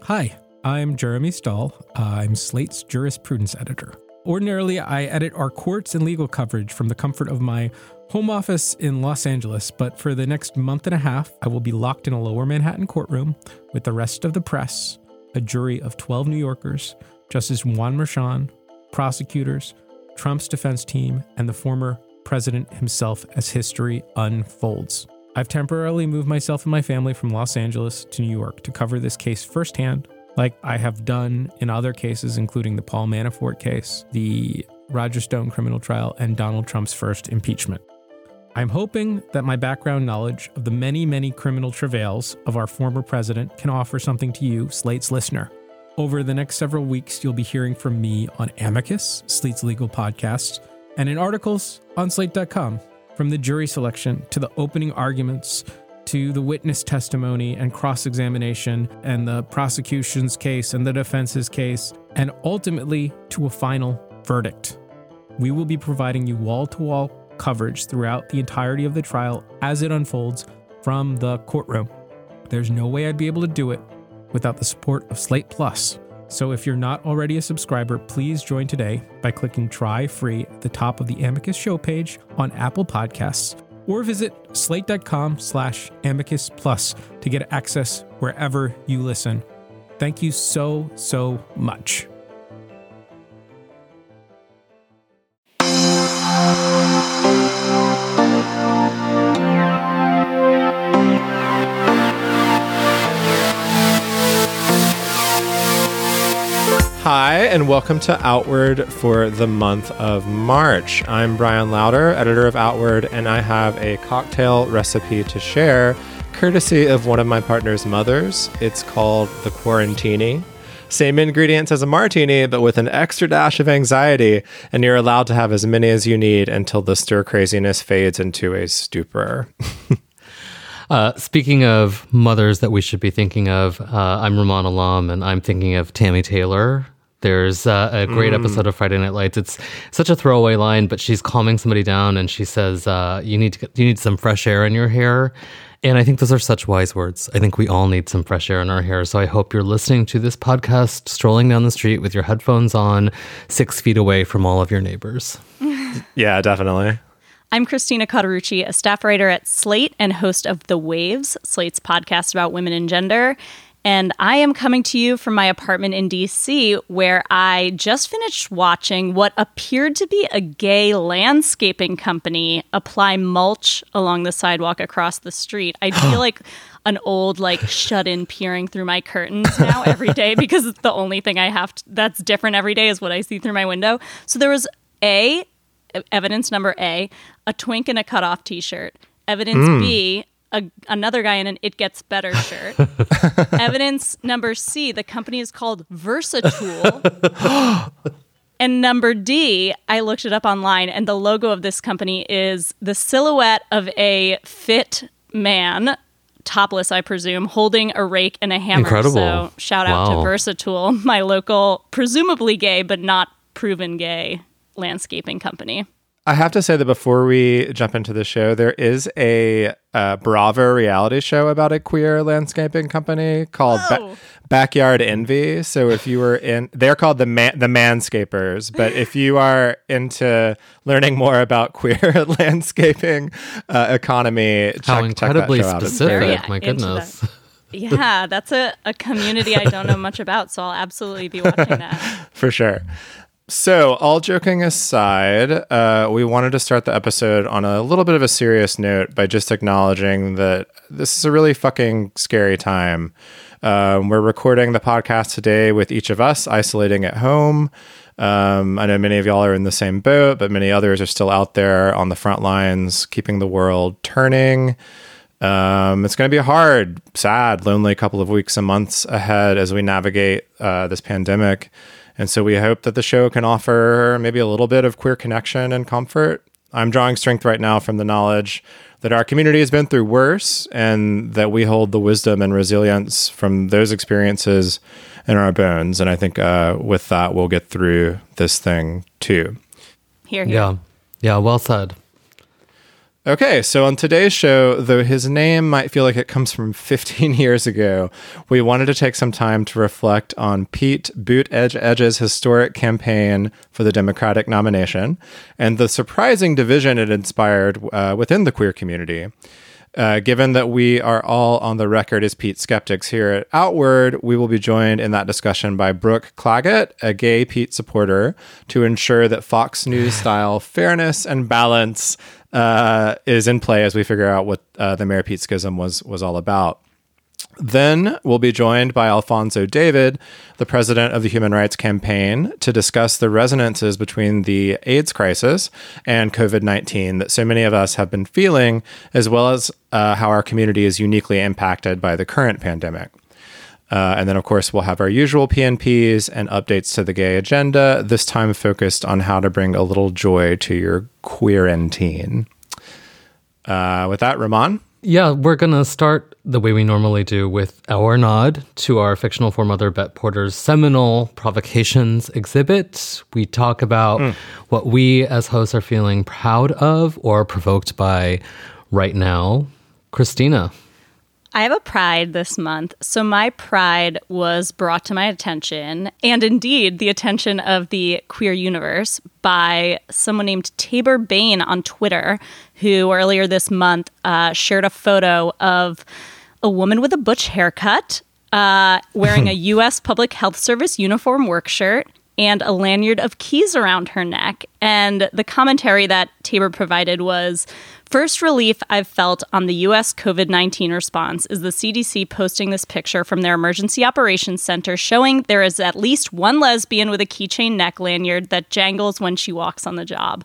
Hi, I'm Jeremy Stahl. I'm Slate's jurisprudence editor. Ordinarily, I edit our courts and legal coverage from the comfort of my home office in Los Angeles, but for the next month and a half, I will be locked in a lower Manhattan courtroom with the rest of the press, a jury of 12 New Yorkers, Justice Juan Merchan, prosecutors, Trump's defense team, and the former president himself as history unfolds. I've temporarily moved myself and my family from Los Angeles to New York to cover this case firsthand, like I have done in other cases, including the Paul Manafort case, the Roger Stone criminal trial, and Donald Trump's first impeachment. I'm hoping that my background knowledge of the many, many criminal travails of our former president can offer something to you, Slate's listener. Over the next several weeks, you'll be hearing from me on Amicus, Slate's legal podcast, and in articles on Slate.com. From the jury selection to the opening arguments to the witness testimony and cross-examination and the prosecution's case and the defense's case, and ultimately to a final verdict. We will be providing you wall-to-wall coverage throughout the entirety of the trial as it unfolds from the courtroom. There's no way I'd be able to do it without the support of Slate Plus. So if you're not already a subscriber, please join today by clicking try free at the top of the Amicus show page on Apple Podcasts, or visit slate.com/Amicus Plus to get access wherever you listen. Thank you so, so much. Hi, and welcome to Outward for the month of March. I'm Brian Lauder, editor of Outward, and I have a cocktail recipe to share, courtesy of one of my partner's mothers. It's called the Quarantini. Same ingredients as a martini, but with an extra dash of anxiety, and you're allowed to have as many as you need until the stir craziness fades into a stupor. Speaking of mothers that we should be thinking of, I'm Ramon Alam, and I'm thinking of Tammy Taylor. There's a great episode of Friday Night Lights. It's such a throwaway line, but she's calming somebody down, and she says, "You need some fresh air in your hair." And I think those are such wise words. I think we all need some fresh air in our hair. So I hope you're listening to this podcast, strolling down the street with your headphones on, 6 feet away from all of your neighbors. Yeah, definitely. I'm Christina Cauterucci, a staff writer at Slate and host of The Waves, Slate's podcast about women and gender. And I am coming to you from my apartment in D.C., where I just finished watching what appeared to be a gay landscaping company apply mulch along the sidewalk across the street. I feel like an old, shut-in peering through my curtains now every day, because it's the only thing I have that's different every day is what I see through my window. So there was evidence number A, a twink in a cutoff t-shirt. Evidence B, another guy in an It Gets Better shirt. Evidence number C, the company is called Versatool. And number D, I looked it up online, and the logo of this company is the silhouette of a fit man, topless, I presume, holding a rake and a hammer. Incredible. So shout out to Versatool, my local, presumably gay, but not proven gay landscaping company. I have to say that before we jump into the show, there is a Bravo reality show about a queer landscaping company called Backyard Envy. So if you were they're called the Manscapers. But if you are into learning more about queer landscaping economy, how incredibly check that show specific! out. My goodness. Yeah, that's a community I don't know much about, so I'll absolutely be watching that. For sure. So, all joking aside, we wanted to start the episode on a little bit of a serious note by just acknowledging that this is a really fucking scary time. We're recording the podcast today with each of us isolating at home. I know many of y'all are in the same boat, but many others are still out there on the front lines, keeping the world turning. It's going to be a hard, sad, lonely couple of weeks and months ahead as we navigate this pandemic. And so we hope that the show can offer maybe a little bit of queer connection and comfort. I'm drawing strength right now from the knowledge that our community has been through worse, and that we hold the wisdom and resilience from those experiences in our bones. And I think with that, we'll get through this thing too. Here. Yeah, well said. Okay, so on today's show, though his name might feel like it comes from 15 years ago, we wanted to take some time to reflect on Pete Buttigieg's historic campaign for the Democratic nomination and the surprising division it inspired within the queer community. Given that we are all on the record as Pete skeptics here at Outward, we will be joined in that discussion by Brooke Claggett, a gay Pete supporter, to ensure that Fox News-style fairness and balance is in play as we figure out what the Mayor Pete schism was all about. Then we'll be joined by Alfonso David, the president of the Human Rights Campaign, to discuss the resonances between the AIDS crisis and COVID-19 that so many of us have been feeling, as well as how our community is uniquely impacted by the current pandemic. And then, of course, we'll have our usual PNPs and updates to the gay agenda, this time focused on how to bring a little joy to your queerantine. With that, Ramon? Yeah, we're going to start the way we normally do with our nod to our fictional foremother Bet Porter's seminal Provocations exhibit. We talk about what we as hosts are feeling proud of or provoked by right now. Christina. I have a pride this month. So my pride was brought to my attention, and indeed the attention of the queer universe, by someone named Tabor Bain on Twitter, who earlier this month shared a photo of a woman with a butch haircut, wearing a U.S. Public Health Service uniform work shirt, and a lanyard of keys around her neck. And the commentary that Tabor provided was, "First relief I've felt on the U.S. COVID-19 response is the CDC posting this picture from their Emergency Operations Center showing there is at least one lesbian with a keychain neck lanyard that jangles when she walks on the job."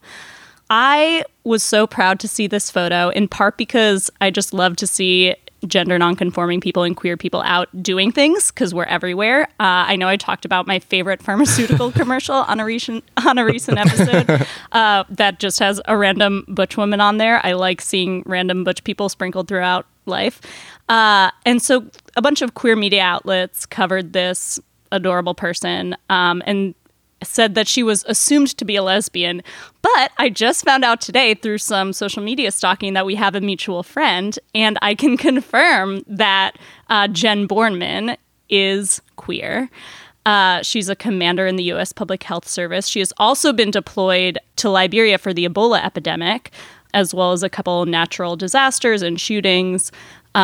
I was so proud to see this photo, in part because I just love to see gender nonconforming people and queer people out doing things, because we're everywhere. I know I talked about my favorite pharmaceutical commercial on a recent episode that just has a random butch woman on there. I like seeing random butch people sprinkled throughout life. And so a bunch of queer media outlets covered this adorable person and said that she was assumed to be a lesbian. But I just found out today through some social media stalking that we have a mutual friend, and I can confirm that Jen Borneman is queer. She's a commander in the U.S. Public Health Service. She has also been deployed to Liberia for the Ebola epidemic, as well as a couple natural disasters and shootings.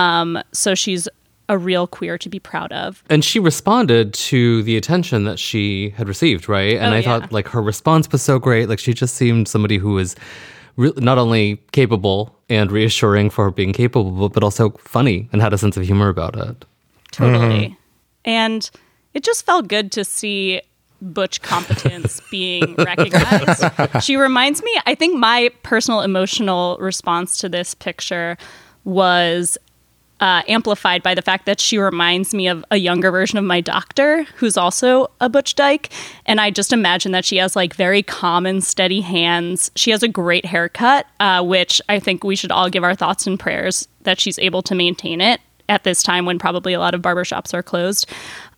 So she's a real queer to be proud of. And she responded to the attention that she had received, right? And I thought, like, her response was so great. Like, she just seemed somebody who was not only capable and reassuring for being capable, but also funny and had a sense of humor about it. Totally. And it just felt good to see butch competence being recognized. She reminds me, I think my personal emotional response to this picture was amplified by the fact that she reminds me of a younger version of my doctor, who's also a butch dyke. And I just imagine that she has like very calm and steady hands. She has a great haircut, which I think we should all give our thoughts and prayers that she's able to maintain it at this time when probably a lot of barbershops are closed.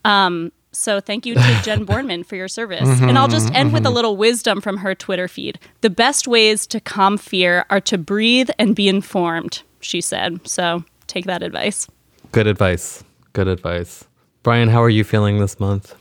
So thank you to Jen Borneman for your service. And I'll just end with a little wisdom from her Twitter feed. "The best ways to calm fear are to breathe and be informed," she said. So take that advice. Good advice. Good advice. Brian, how are you feeling this month?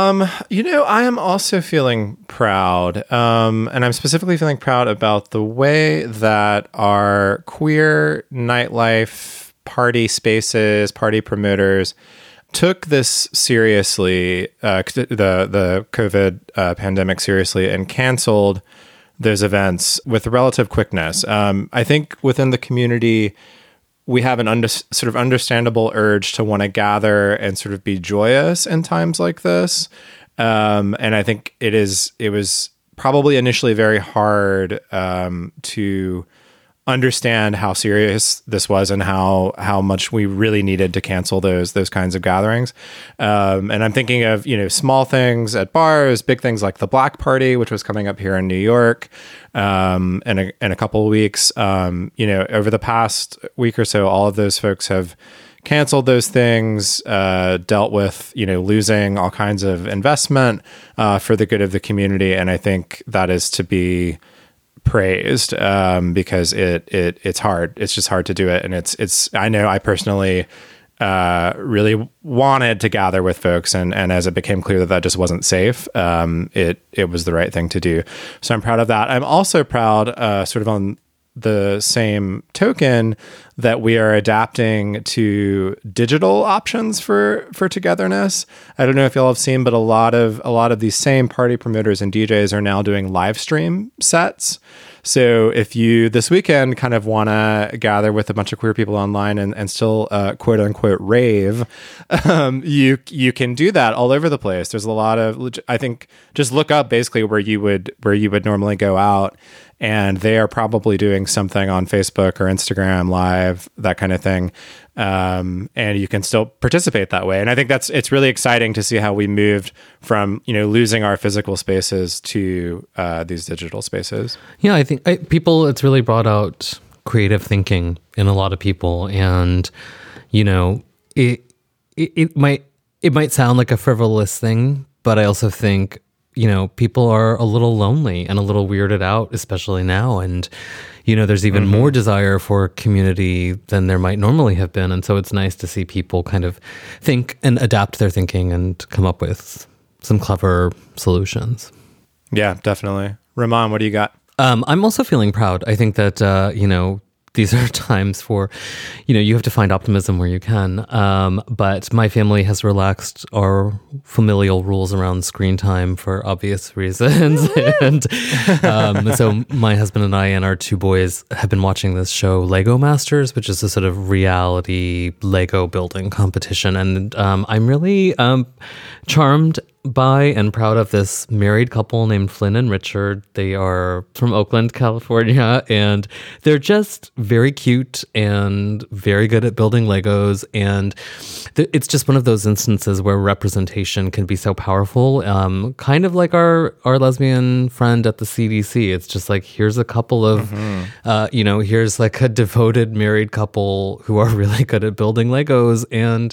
I am also feeling proud. And I'm specifically feeling proud about the way that our queer nightlife party spaces, party promoters took this seriously, the COVID pandemic seriously, and canceled those events with relative quickness. I think within the community, we have an sort of understandable urge to want to gather and sort of be joyous in times like this. And I think it was probably initially very hard to understand how serious this was and how much we really needed to cancel those kinds of gatherings. And I'm thinking of, small things at bars, big things like the Black Party, which was coming up here in New York in a couple of weeks. Over the past week or so, all of those folks have canceled those things, dealt with, losing all kinds of investment for the good of the community. And I think that is to be praised because it's hard. It's just hard to do it, and it's. I know I personally really wanted to gather with folks, and as it became clear that just wasn't safe, it was the right thing to do. So I'm proud of that. I'm also proud, sort of on the same token, that we are adapting to digital options for togetherness. I don't know if y'all have seen, but a lot of these same party promoters and DJs are now doing live stream sets. So if you this weekend kind of want to gather with a bunch of queer people online and still quote unquote rave, you can do that all over the place. There's a lot of, I think, just look up basically where you would normally go out, and they are probably doing something on Facebook or Instagram Live, that kind of thing. And you can still participate that way. And I think it's really exciting to see how we moved from, losing our physical spaces to these digital spaces. Yeah, I think it's really brought out creative thinking in a lot of people. And, it might sound like a frivolous thing, but I also think, people are a little lonely and a little weirded out, especially now. And, there's even more desire for community than there might normally have been. And so it's nice to see people kind of think and adapt their thinking and come up with some clever solutions. Yeah, definitely. Ramon, what do you got? I'm also feeling proud. I think that, these are times for, you have to find optimism where you can. But my family has relaxed our familial rules around screen time for obvious reasons. And so my husband and I and our two boys have been watching this show, Lego Masters, which is a sort of reality Lego building competition. And I'm really charmed by and proud of this married couple named Flynn and Richard. They are from Oakland, California, and they're just very cute and very good at building Legos. And it's just one of those instances where representation can be so powerful. Kind of like our lesbian friend at the CDC. It's just like, here's a couple of, here's like a devoted married couple who are really good at building Legos. And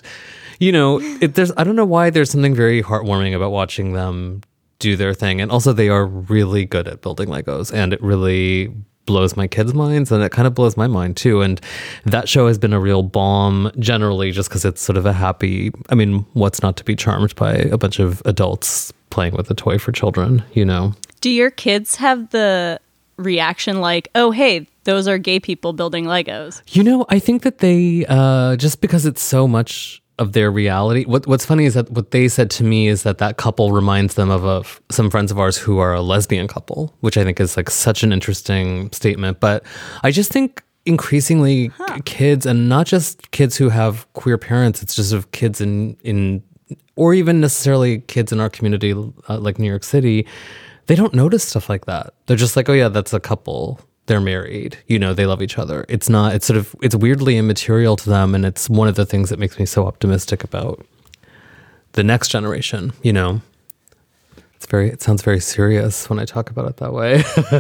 I don't know why there's something very heartwarming about watching them do their thing. And also they are really good at building Legos, and it really blows my kids' minds, and it kind of blows my mind too. And that show has been a real balm generally, just because it's sort of what's not to be charmed by a bunch of adults playing with a toy for children, Do your kids have the reaction like, oh, hey, those are gay people building Legos? I think that they, just because it's so much of their reality. What's funny is that what they said to me is that couple reminds them of some friends of ours who are a lesbian couple, which I think is like such an interesting statement. But I just think increasingly kids, and not just kids who have queer parents, it's just of kids in or even necessarily kids in our community, like New York City, they don't notice stuff like that. They're just like, oh yeah, that's a couple. They're married, they love each other. It's weirdly immaterial to them. And it's one of the things that makes me so optimistic about the next generation, It sounds very serious when I talk about it that way.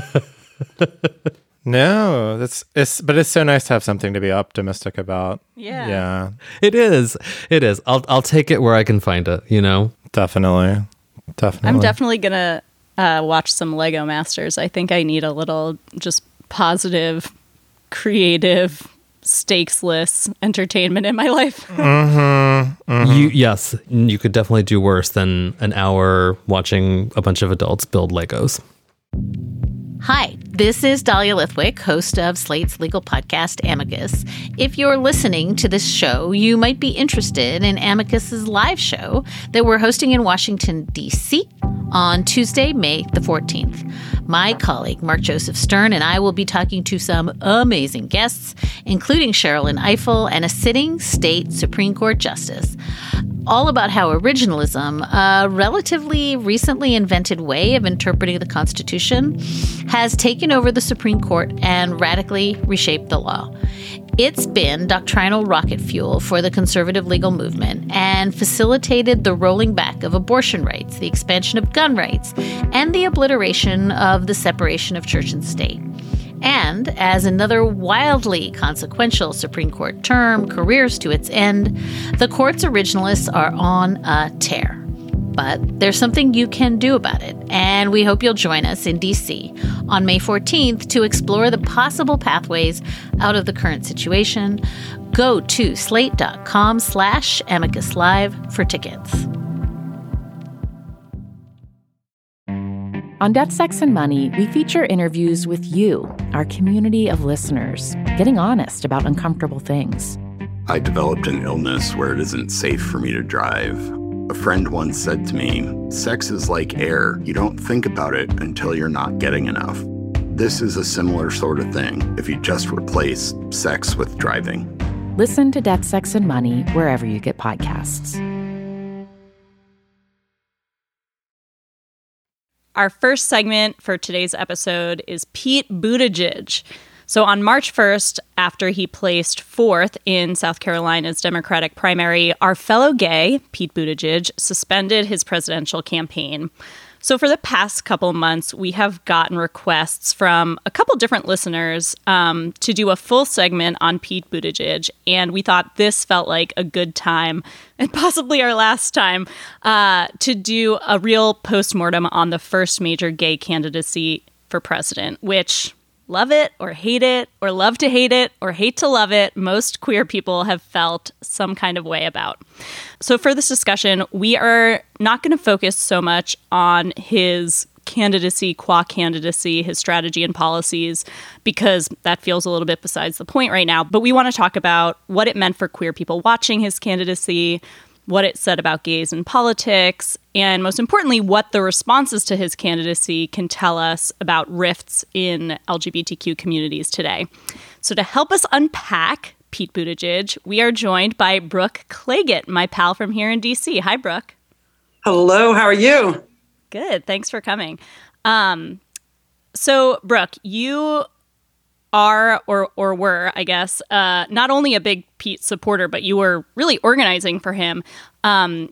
No, but it's so nice to have something to be optimistic about. Yeah. It is. I'll take it where I can find it, Definitely. I'm definitely going to watch some Lego Masters. I think I need a little just positive, creative, stakesless entertainment in my life. Yes, you could definitely do worse than an hour watching a bunch of adults build Legos. Hi, this is Dahlia Lithwick, host of Slate's legal podcast, Amicus. If you're listening to this show, you might be interested in Amicus's live show that we're hosting in Washington, D.C. on Tuesday, May the 14th. My colleague, Mark Joseph Stern, and I will be talking to some amazing guests, including Sherrilyn Ifill and a sitting state Supreme Court justice, all about how originalism, a relatively recently invented way of interpreting the Constitution, has taken over the Supreme Court and radically reshaped the law. It's been doctrinal rocket fuel for the conservative legal movement and facilitated the rolling back of abortion rights, the expansion of gun rights, and the obliteration of the separation of church and state. And as another wildly consequential Supreme Court term careers to its end, the court's originalists are on a tear. But there's something you can do about it, and we hope you'll join us in D.C. on May 14th to explore the possible pathways out of the current situation. Go to slate.com/Amicus Live for tickets. On Death, Sex, and Money, we feature interviews with you, our community of listeners, getting honest about uncomfortable things. I developed an illness where it isn't safe for me to drive. A friend once said to me, "Sex is like air. You don't think about it until you're not getting enough." This is a similar sort of thing if you just replace sex with driving. Listen to Death, Sex, and Money wherever you get podcasts. Our first segment for today's episode is Pete Buttigieg. So on March 1st, after he placed fourth in South Carolina's Democratic primary, our fellow gay, Pete Buttigieg, suspended his presidential campaign. So for the past couple months, we have gotten requests from a couple different listeners to do a full segment on Pete Buttigieg, and we thought this felt like a good time, and possibly our last time, to do a real postmortem on the first major gay candidacy for president, which, love it or hate it, or love to hate it, or hate to love it, most queer people have felt some kind of way about. So for this discussion, we are not going to focus so much on his candidacy, qua candidacy, his strategy and policies, because that feels a little bit besides the point right now. But we want to talk about what it meant for queer people watching his candidacy, what it said about gays in politics, and most importantly, what the responses to his candidacy can tell us about rifts in LGBTQ communities today. So to help us unpack Pete Buttigieg, we are joined by Brooke Clagett, my pal from here in DC. Hi, Brooke. Hello, how are you? Good, thanks for coming. So, Brooke, you are or were, I guess, not only a big Pete supporter, but you were really organizing for him. And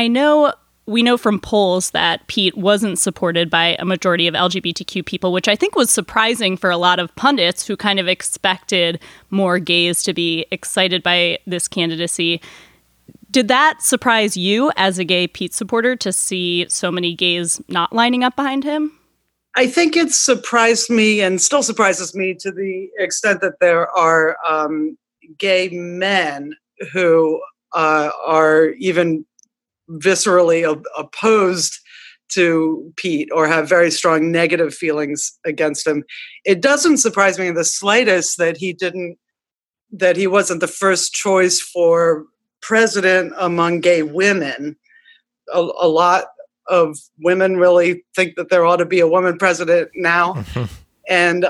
we know from polls that Pete wasn't supported by a majority of LGBTQ people, which I think was surprising for a lot of pundits who kind of expected more gays to be excited by this candidacy. Did that surprise you as a gay Pete supporter to see so many gays not lining up behind him? I think it surprised me and still surprises me to the extent that there are gay men who are even viscerally opposed to Pete or have very strong negative feelings against him. It doesn't surprise me in the slightest that he wasn't the first choice for president among gay women. A lot of women really think that there ought to be a woman president now. And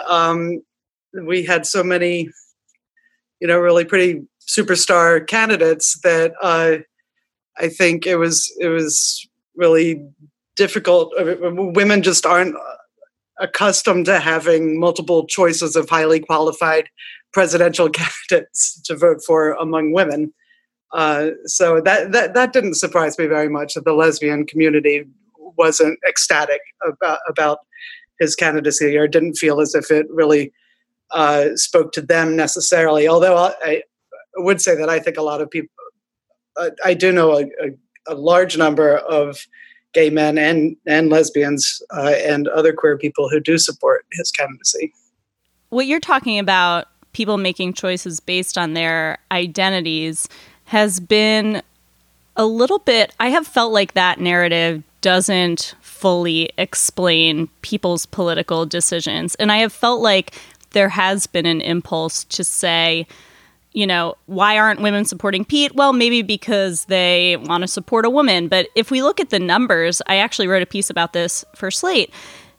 we had so many, really pretty superstar candidates that I think it was really difficult. Women just aren't accustomed to having multiple choices of highly qualified presidential candidates to vote for among women. So that didn't surprise me very much, that the lesbian community wasn't ecstatic about his candidacy or didn't feel as if it really spoke to them necessarily. Although I would say that I think a lot of people, I do know a large number of gay men and lesbians and other queer people who do support his candidacy. What you're talking about, people making choices based on their identities, has been a little bit, I have felt like that narrative doesn't fully explain people's political decisions. And I have felt like there has been an impulse to say, why aren't women supporting Pete? Well, maybe because they want to support a woman. But if we look at the numbers, I actually wrote a piece about this for Slate.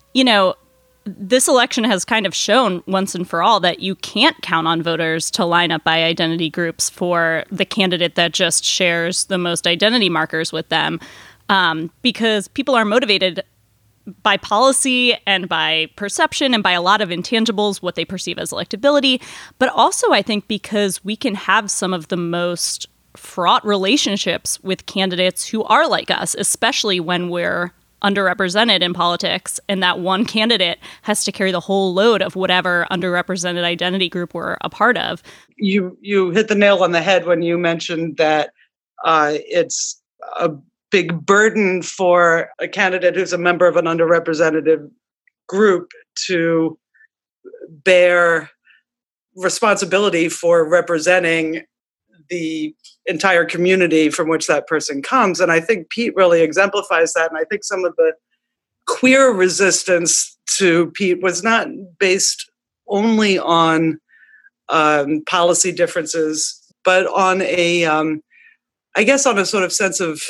This election has kind of shown once and for all that you can't count on voters to line up by identity groups for the candidate that just shares the most identity markers with them, because people are motivated by policy and by perception and by a lot of intangibles, what they perceive as electability. But also, I think, because we can have some of the most fraught relationships with candidates who are like us, especially when we're underrepresented in politics, and that one candidate has to carry the whole load of whatever underrepresented identity group we're a part of. You hit the nail on the head when you mentioned that it's a big burden for a candidate who's a member of an underrepresented group to bear responsibility for representing the entire community from which that person comes. And I think Pete really exemplifies that. And I think some of the queer resistance to Pete was not based only on policy differences, but on I guess on a sort of sense of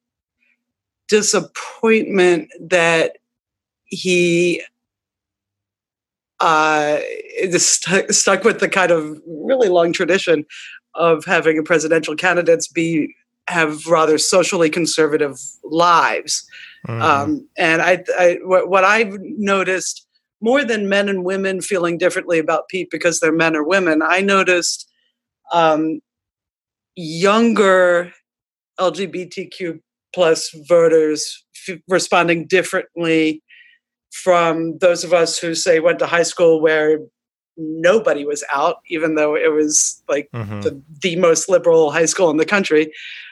disappointment that he stuck with the kind of really long tradition of having a presidential candidates have rather socially conservative lives. Mm-hmm. And what I've noticed, more than men and women feeling differently about Pete because they're men or women, I noticed younger LGBTQ plus voters responding differently from those of us who, say, went to high school where nobody was out, even though it was like the most liberal high school in the country.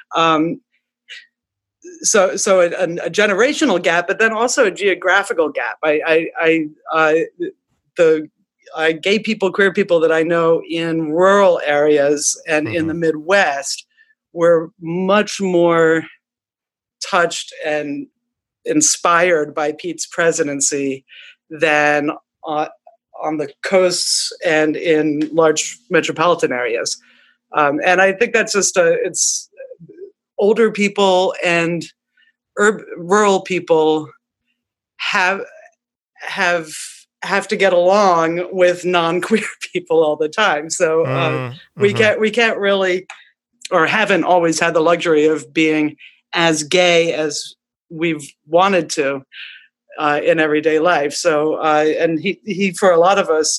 So a generational gap, but then also a geographical gap. The gay people, queer people that I know in rural areas and in the Midwest were much more touched and inspired by Pete's presidency than on the coasts and in large metropolitan areas. And I think that's just it's older people and rural people have to get along with non-queer people all the time. So we can't really, or haven't always had the luxury of being as gay as we've wanted to in everyday life. So and he for a lot of us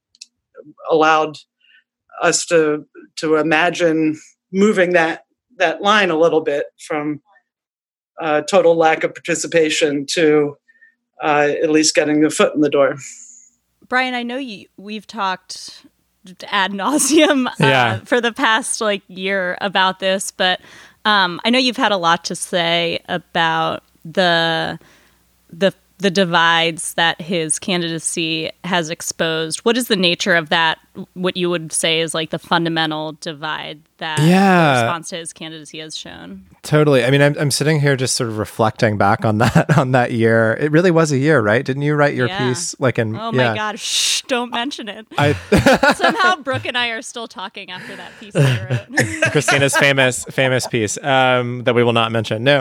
allowed us to imagine moving that line a little bit from total lack of participation to at least getting the foot in the door. Brian, I know we've talked ad nauseum for the past year about this, but I know you've had a lot to say about the divides that his candidacy has exposed. What is the nature of that? What you would say is the fundamental divide that the response to his candidacy has shown? Totally. I mean, I'm sitting here just sort of reflecting back on that year. It really was a year, right? Didn't you write your piece Oh my God! Shh! Don't mention it. Somehow Brooke and I are still talking after that piece that I wrote. Christina's famous piece that we will not mention. No,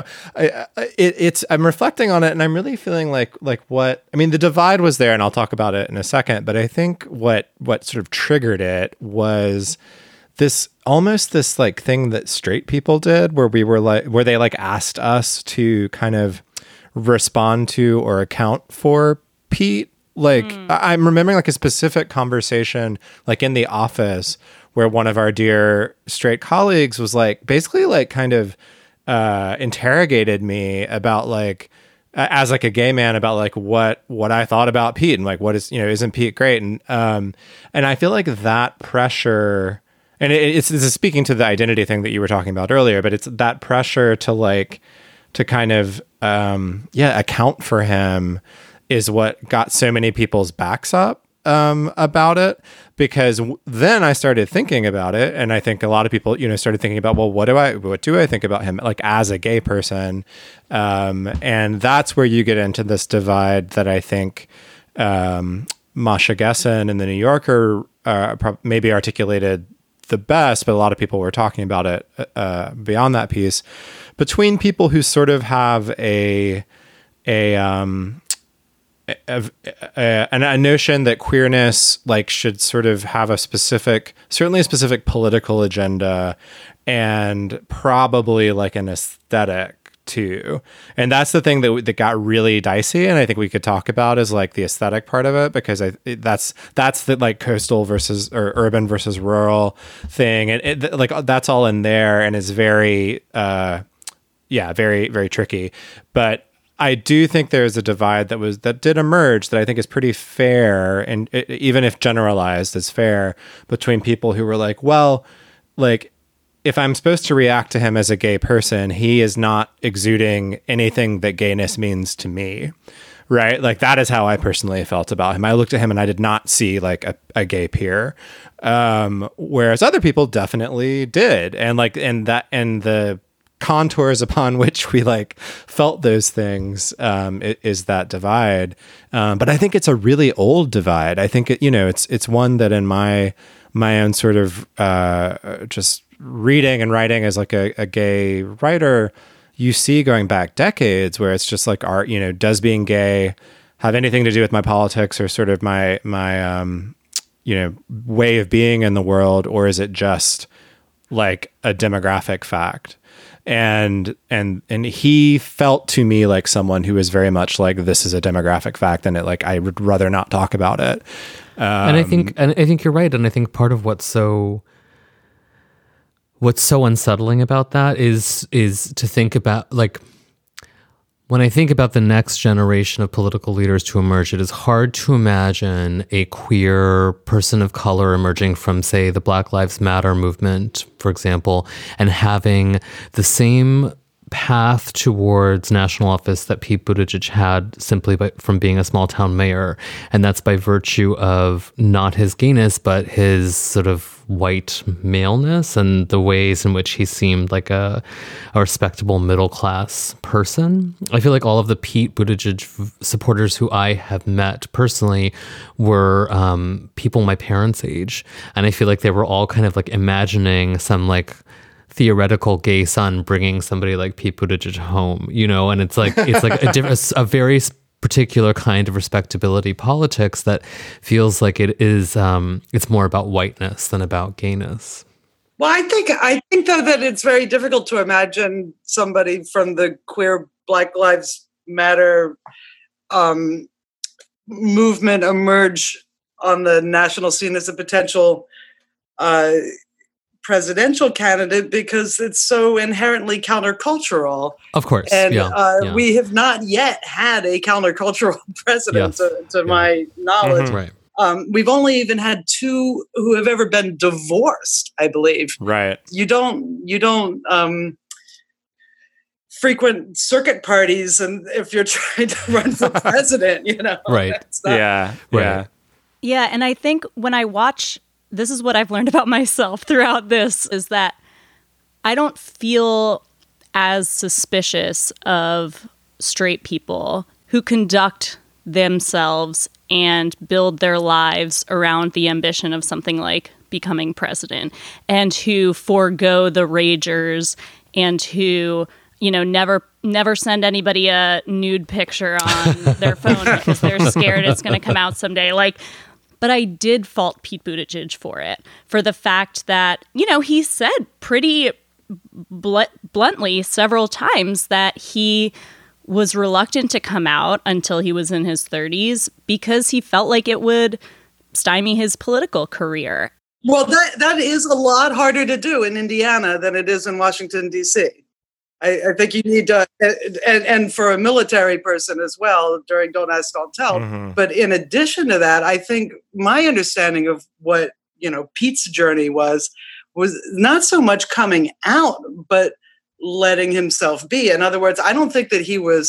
I'm reflecting on it, and I'm really feeling like what I mean. The divide was there, and I'll talk about it in a second. But I think what sort of triggered it was this thing that straight people did, where they asked us to kind of respond to or account for Pete. I'm remembering a specific conversation in the office where one of our dear straight colleagues was basically kind of interrogated me about as a gay man about what I thought about Pete and what is, isn't Pete great? And I feel that pressure, and this is speaking to the identity thing that you were talking about earlier, but it's that pressure to kind of account for him is what got so many people's backs up about it, because then I started thinking about it, and I think a lot of people started thinking about, well, what do I think about him as a gay person, and that's where you get into this divide that I think Masha Gessen in the New Yorker maybe articulated the best, but a lot of people were talking about it beyond that piece, between people who sort of have a notion that queerness should sort of have certainly a specific political agenda, and probably an aesthetic too. And that's the thing that got really dicey, and I think we could talk about is the aesthetic part of it, because that's the coastal versus or urban versus rural thing, and that's all in there, and is very very, very tricky. But I do think there's a divide that did emerge that I think is pretty fair, and even if generalized is fair, between people who were if I'm supposed to react to him as a gay person, he is not exuding anything that gayness means to me, right? Like that is how I personally felt about him. I looked at him and I did not see like a gay peer, whereas other people definitely did, and the contours upon which we like felt those things is that divide. But I think it's a really old divide. I think it's one that in my own sort of just reading and writing as like a gay writer, you see going back decades where it's just like art, does being gay have anything to do with my politics or sort of my way of being in the world, or is it just like a demographic fact? And he felt to me like someone who is very much like, this is a demographic fact, and I would rather not talk about it. And I think you're right. And I think part of what's so unsettling about that is to think about, like, when I think about the next generation of political leaders to emerge, it is hard to imagine a queer person of color emerging from, say, the Black Lives Matter movement, for example, and having the same path towards national office that Pete Buttigieg had simply from being a small town mayor. And that's by virtue of not his gayness, but his sort of white maleness and the ways in which he seemed like a respectable middle class person. I feel like all of the Pete Buttigieg supporters who I have met personally were people my parents' age. And I feel like they were all kind of like imagining some like theoretical gay son bringing somebody like Pete Buttigieg home, and it's like a very particular kind of respectability politics that feels like it is it's more about whiteness than about gayness. Well, I think though that it's very difficult to imagine somebody from the queer Black Lives Matter movement emerge on the national scene as a potential presidential candidate, because it's so inherently countercultural. Of course. And we have not yet had a countercultural president, to my knowledge. Mm-hmm. Right. We've only even had two who have ever been divorced, I believe. Right. You don't frequent circuit parties, and if you're trying to run for president, Right. Yeah. Yeah, and I think when I watch, this is what I've learned about myself throughout this, is that I don't feel as suspicious of straight people who conduct themselves and build their lives around the ambition of something like becoming president, and who forego the ragers, and who never send anybody a nude picture on their phone because they're scared it's going to come out someday. But I did fault Pete Buttigieg for it, for the fact that, he said pretty bluntly several times that he was reluctant to come out until he was in his 30s because he felt like it would stymie his political career. Well, that is a lot harder to do in Indiana than it is in Washington, D.C. I think you need to, and for a military person as well, during Don't Ask, Don't Tell. Mm-hmm. But in addition to that, I think my understanding of what, Pete's journey was not so much coming out, but letting himself be. In other words, I don't think that he was,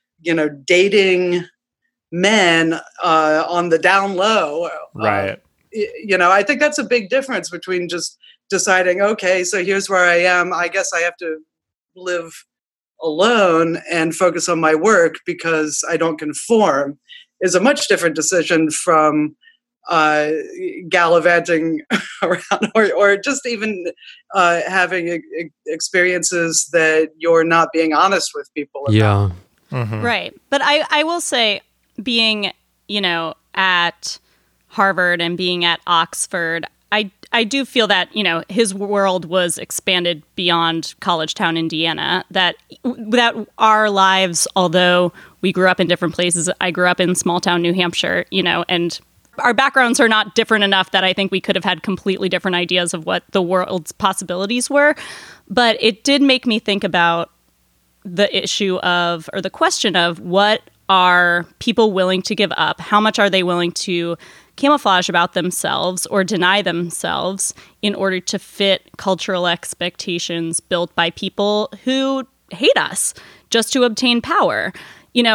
dating men on the down low. Right. I think that's a big difference between just deciding, okay, so here's where I am. I guess I have to live alone and focus on my work because I don't conform, is a much different decision from gallivanting around or just even having experiences that you're not being honest with people about. Yeah. Mm-hmm. Right. But I will say, being, at Harvard and being at Oxford, I do feel that, his world was expanded beyond college town Indiana, that our lives, although we grew up in different places, I grew up in small town New Hampshire, and our backgrounds are not different enough that I think we could have had completely different ideas of what the world's possibilities were. But it did make me think about the issue of, or the question of, what are people willing to give up? How much are they willing to camouflage about themselves or deny themselves in order to fit cultural expectations built by people who hate us just to obtain power?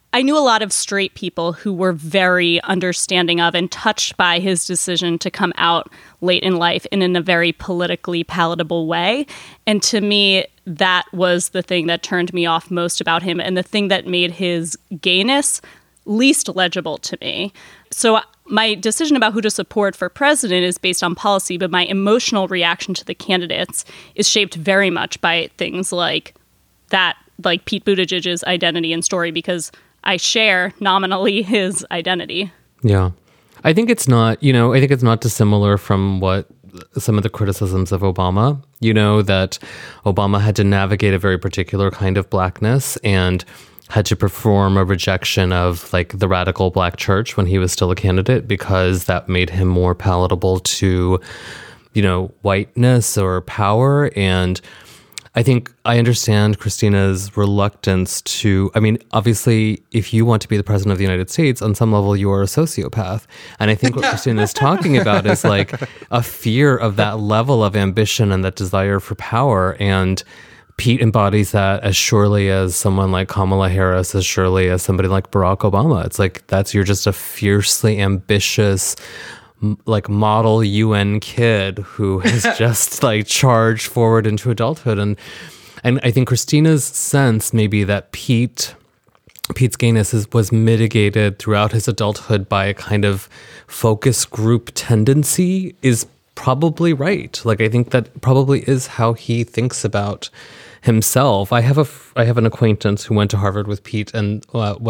I knew a lot of straight people who were very understanding of and touched by his decision to come out late in life and in a very politically palatable way. And to me, that was the thing that turned me off most about him and the thing that made his gayness least legible to me. So my decision about who to support for president is based on policy, but my emotional reaction to the candidates is shaped very much by things like that, like Pete Buttigieg's identity and story, because I share nominally his identity. Yeah. I think it's not dissimilar from what some of the criticisms of Obama, that Obama had to navigate a very particular kind of blackness and had to perform a rejection of like the radical black church when he was still a candidate because that made him more palatable to, whiteness or power. And I think I understand Christina's reluctance to, obviously, if you want to be the president of the United States, on some level, you are a sociopath. And I think what Christina is talking about is like a fear of that level of ambition and that desire for power. And Pete embodies that as surely as someone like Kamala Harris, as surely as somebody like Barack Obama. It's like, you're just a fiercely ambitious, like model UN kid who has just like charged forward into adulthood. And I think Christina's sense maybe that Pete's gayness was mitigated throughout his adulthood by a kind of focus group tendency is probably right. Like, I think that probably is how he thinks about himself. I have an acquaintance who went to Harvard with Pete, and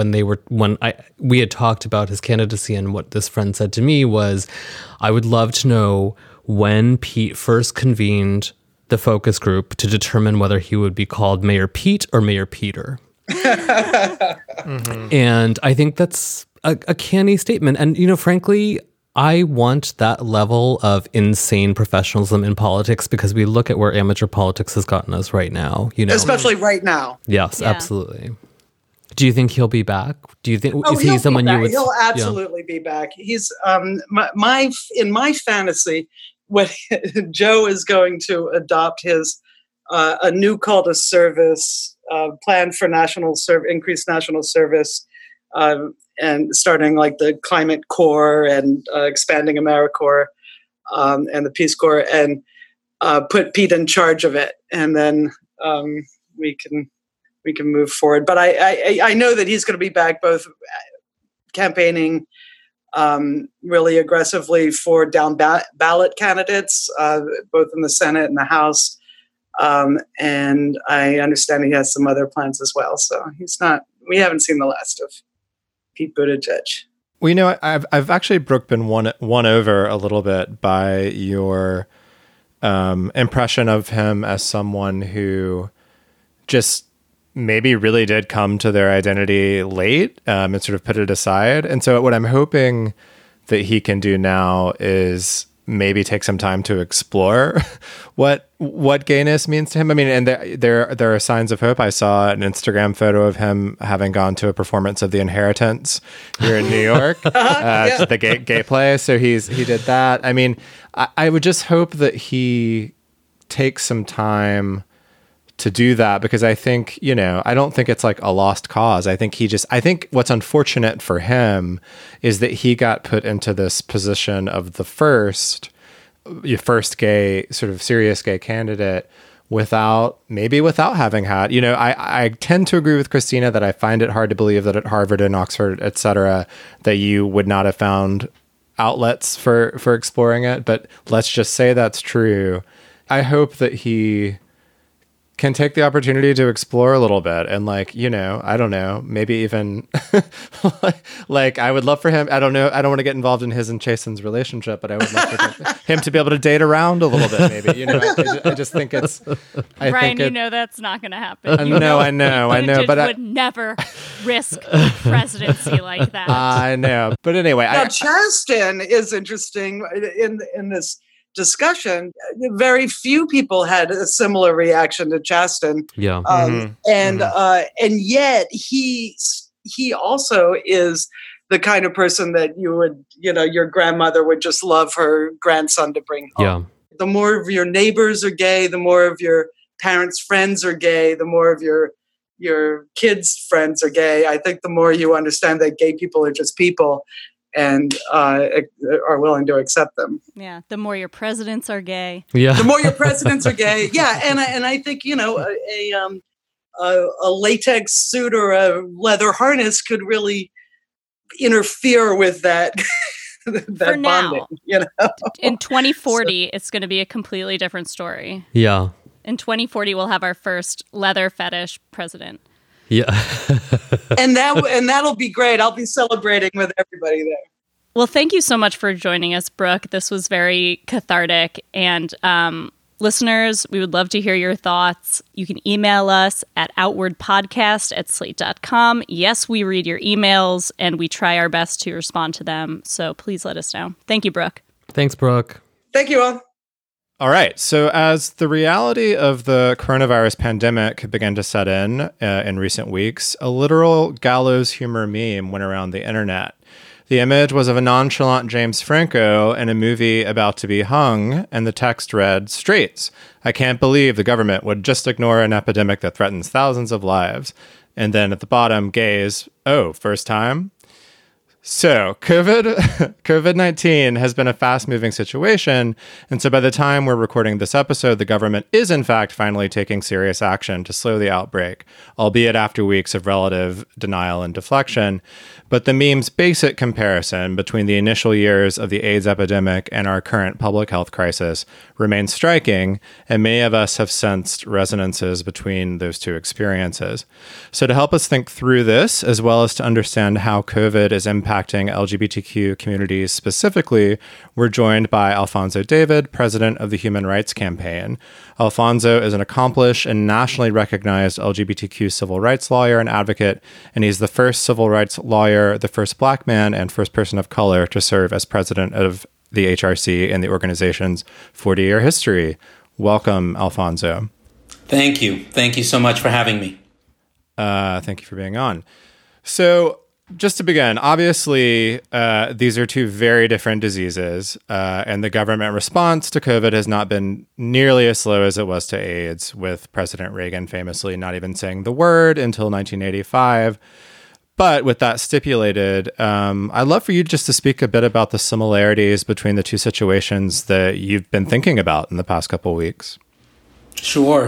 we had talked about his candidacy, and what this friend said to me was, I would love to know when Pete first convened the focus group to determine whether he would be called Mayor Pete or Mayor Peter. Mm-hmm. And I think that's a canny statement. And, frankly, I want that level of insane professionalism in politics because we look at where amateur politics has gotten us right now. Especially right now. Yes, yeah. Absolutely. Do you think he'll be back? Do you think is he someone you would? He'll absolutely be back. He's in my fantasy. When Joe is going to adopt his a new call to service plan for increased national service. And starting like the Climate Corps and expanding AmeriCorps and the Peace Corps, and put Pete in charge of it, and then we can move forward. But I know that he's going to be back, both campaigning really aggressively for down ballot candidates, both in the Senate and the House, and I understand he has some other plans as well. So we haven't seen the last of Pete Buttigieg. Well, I've actually, Brooke, been won over a little bit by your impression of him as someone who just maybe really did come to their identity late and sort of put it aside. And so what I'm hoping that he can do now is maybe take some time to explore what gayness means to him. I mean, and there are signs of hope. I saw an Instagram photo of him having gone to a performance of The Inheritance here in New York, to the gay play. So he did that. I mean, I would just hope that he takes some time to do that, because I think, I don't think it's like a lost cause. I think what's unfortunate for him is that he got put into this position of the first gay, sort of serious gay candidate without having had, I tend to agree with Christina that I find it hard to believe that at Harvard and Oxford, et cetera, that you would not have found outlets for exploring it. But let's just say that's true. I hope that he can take the opportunity to explore a little bit and I don't know, maybe even like I would love for him. I don't know. I don't want to get involved in his and Chasen's relationship, but I would love for him to be able to date around a little bit. Maybe, I just think it's, Brian, that's not going to happen. I know, but I would never risk presidency like that. I know. But anyway, now Chasten is interesting in this discussion. Very few people had a similar reaction to Chasten. Yeah. And yet he also is the kind of person that you would, your grandmother would just love her grandson to bring home. Yeah. The more of your neighbors are gay, the more of your parents' friends are gay, the more of your your kids' friends are gay, I think the more you understand that gay people are just people and are willing to accept them. Yeah, the more your presidents are gay. Yeah. The more your presidents are gay. Yeah, and I think, a latex suit or a leather harness could really interfere with that. For now. Bonding, In 2040, it's going to be a completely different story. Yeah. In 2040, we'll have our first leather fetish president. Yeah. and that'll be great. I'll be celebrating with everybody there. Well, thank you so much for joining us, Brooke. This was very cathartic. And listeners, we would love to hear your thoughts. You can email us at outwardpodcast@slate.com. Yes, we read your emails and we try our best to respond to them. So please let us know. Thank you, Brooke. Thanks, Brooke. Thank you all. All right. So as the reality of the coronavirus pandemic began to set in recent weeks, a literal gallows humor meme went around the internet. The image was of a nonchalant James Franco in a movie about to be hung, and the text read, "Straights, I can't believe the government would just ignore an epidemic that threatens thousands of lives." And then at the bottom, gays, "Oh, first time?" So COVID-19 has been a fast-moving situation, and so by the time we're recording this episode, the government is in fact finally taking serious action to slow the outbreak, albeit after weeks of relative denial and deflection. But the meme's basic comparison between the initial years of the AIDS epidemic and our current public health crisis remains striking, and many of us have sensed resonances between those two experiences. So to help us think through this, as well as to understand how COVID is impacting LGBTQ communities specifically, we're joined by Alfonso David, president of the Human Rights Campaign. Alfonso is an accomplished and nationally recognized LGBTQ civil rights lawyer and advocate, and he's the first civil rights lawyer, the first Black man, and first person of color to serve as president of the HRC in the organization's 40-year history. Welcome, Alfonso. Thank you. Thank you so much for having me. Thank you for being on. So, just to begin, obviously, these are two very different diseases, and the government response to COVID has not been nearly as slow as it was to AIDS, with President Reagan famously not even saying the word until 1985. But with that stipulated, I'd love for you just to speak a bit about the similarities between the two situations that you've been thinking about in the past couple of weeks. Sure.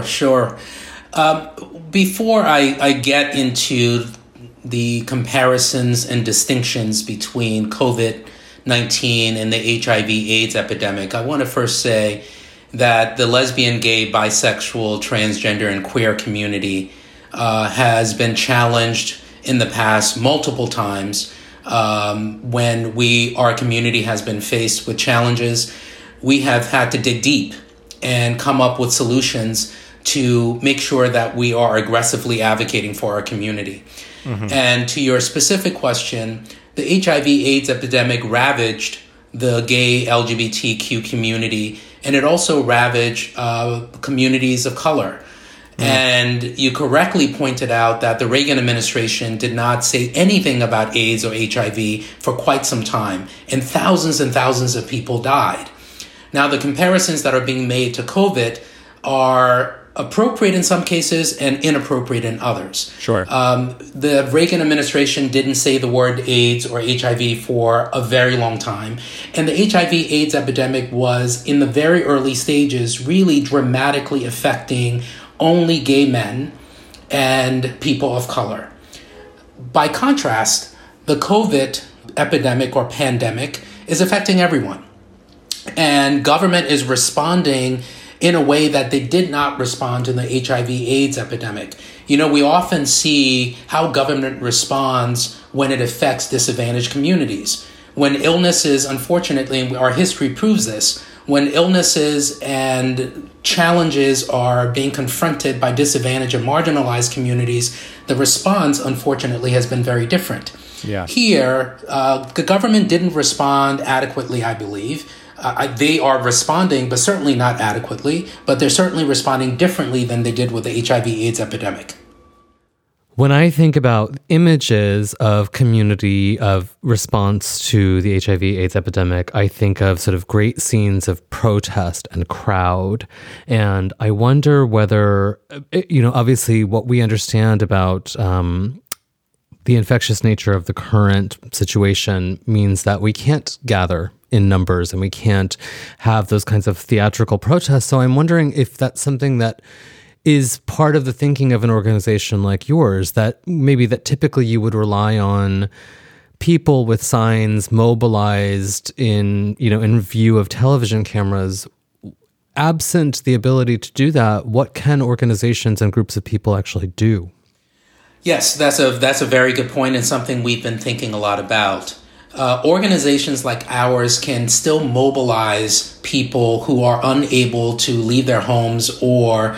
Before I get into the comparisons and distinctions between COVID-19 and the HIV/AIDS epidemic, I want to first say that the lesbian, gay, bisexual, transgender, and queer community has been challenged in the past multiple times. When our community has been faced with challenges, we have had to dig deep and come up with solutions to make sure that we are aggressively advocating for our community. Mm-hmm. And to your specific question, the HIV/AIDS epidemic ravaged the gay LGBTQ community, and it also ravaged communities of color. Mm. And you correctly pointed out that the Reagan administration did not say anything about AIDS or HIV for quite some time, and thousands of people died. Now, the comparisons that are being made to COVID are appropriate in some cases and inappropriate in others. Sure. The Reagan administration didn't say the word AIDS or HIV for a very long time. And the HIV/AIDS epidemic was, in the very early stages, really dramatically affecting only gay men and people of color. By contrast, the COVID epidemic or pandemic is affecting everyone. And government is responding in a way that they did not respond to the HIV/AIDS epidemic. You know, we often see how government responds when it affects disadvantaged communities. When illnesses, unfortunately, and our history proves this, when illnesses and challenges are being confronted by disadvantaged and marginalized communities, the response, unfortunately, has been very different. Yeah. Here, the government didn't respond adequately, I believe. They are responding, but certainly not adequately, but they're certainly responding differently than they did with the HIV/AIDS epidemic. When I think about images of community of response to the HIV/AIDS epidemic, I think of sort of great scenes of protest and crowd. And I wonder whether, obviously what we understand about the infectious nature of the current situation means that we can't gather in numbers and we can't have those kinds of theatrical protests. So I'm wondering if that's something that is part of the thinking of an organization like yours, that maybe that typically you would rely on people with signs mobilized in view of television cameras. Absent the ability to do that, what can organizations and groups of people actually do? Yes, that's a very good point and something we've been thinking a lot about. Organizations like ours can still mobilize people who are unable to leave their homes or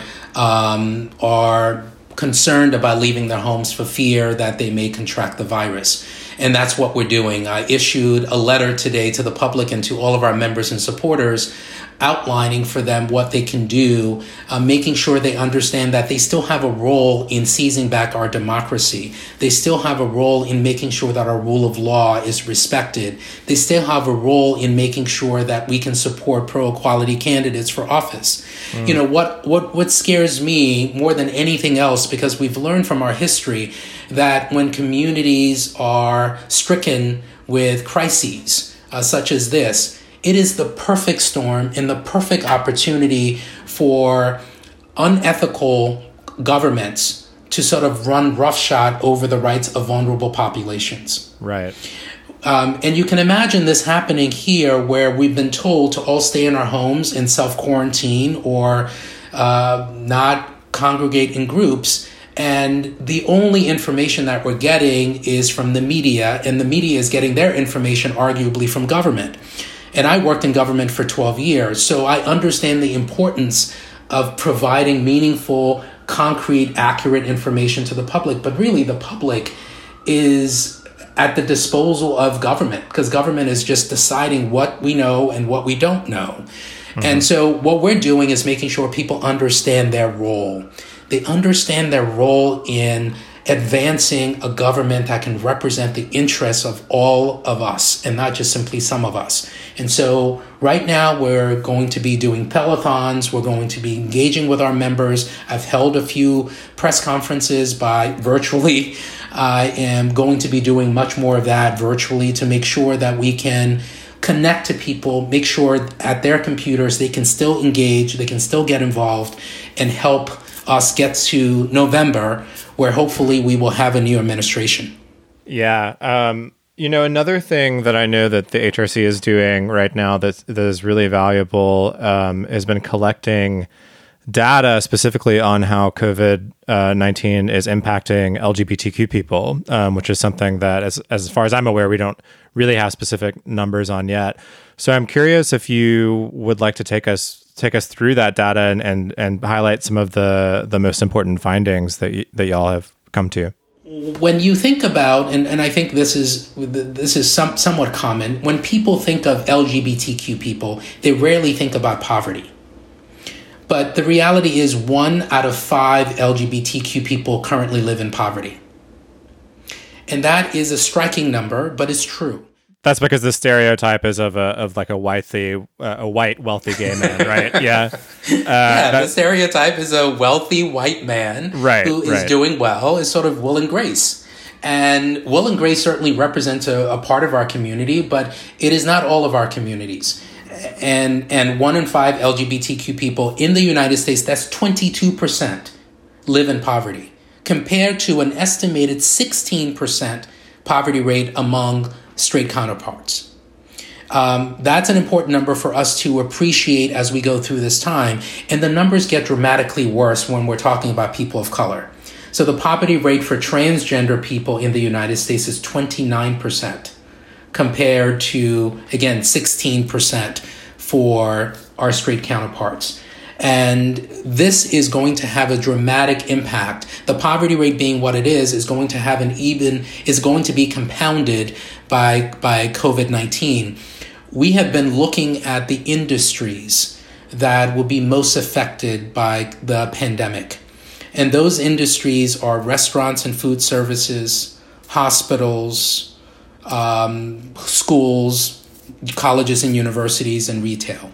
are concerned about leaving their homes for fear that they may contract the virus. And that's what we're doing. I issued a letter today to the public and to all of our members and supporters outlining for them what they can do, making sure they understand that they still have a role in seizing back our democracy. They still have a role in making sure that our rule of law is respected. They still have a role in making sure that we can support pro-equality candidates for office. What scares me more than anything else, because we've learned from our history that when communities are stricken with crises such as this, it is the perfect storm and the perfect opportunity for unethical governments to sort of run roughshod over the rights of vulnerable populations. Right. And you can imagine this happening here, where we've been told to all stay in our homes and self-quarantine or not congregate in groups. And the only information that we're getting is from the media, and the media is getting their information arguably from government. And I worked in government for 12 years, so I understand the importance of providing meaningful, concrete, accurate information to the public. But really, the public is at the disposal of government, because government is just deciding what we know and what we don't know. Mm-hmm. And so what we're doing is making sure people understand their role. They understand their role in advancing a government that can represent the interests of all of us and not just simply some of us. And so right now we're going to be doing telethons. We're going to be engaging with our members. I've held a few press conferences virtually. I am going to be doing much more of that virtually to make sure that we can connect to people, make sure at their computers they can still engage, they can still get involved, and help us get to November, where hopefully we will have a new administration. Yeah. Another thing that I know that the HRC is doing right now that is really valuable has been collecting data specifically on how COVID-19 is impacting LGBTQ people, which is something that, as far as I'm aware, we don't really have specific numbers on yet. So I'm curious if you would like to take us through that data and highlight some of the most important findings that y'all have come to. When you think about, and I think this is somewhat common, when people think of LGBTQ people, they rarely think about poverty. But the reality is 1 out of 5 LGBTQ people currently live in poverty. And that is a striking number, but it's true. That's because the stereotype is of a white wealthy gay man, right? Yeah. The stereotype is a wealthy white man who is doing well, is sort of Will and Grace. And Will and Grace certainly represents a part of our community, but it is not all of our communities. And 1 in 5 LGBTQ people in the United States, that's 22%, live in poverty, compared to an estimated 16% poverty rate among straight counterparts. That's an important number for us to appreciate as we go through this time. And the numbers get dramatically worse when we're talking about people of color. So the poverty rate for transgender people in the United States is 29%, compared to, again, 16% for our straight counterparts. And this is going to have a dramatic impact. The poverty rate being what it is going to have is going to be compounded by COVID-19. We have been looking at the industries that will be most affected by the pandemic. And those industries are restaurants and food services, hospitals, schools, colleges and universities, and retail.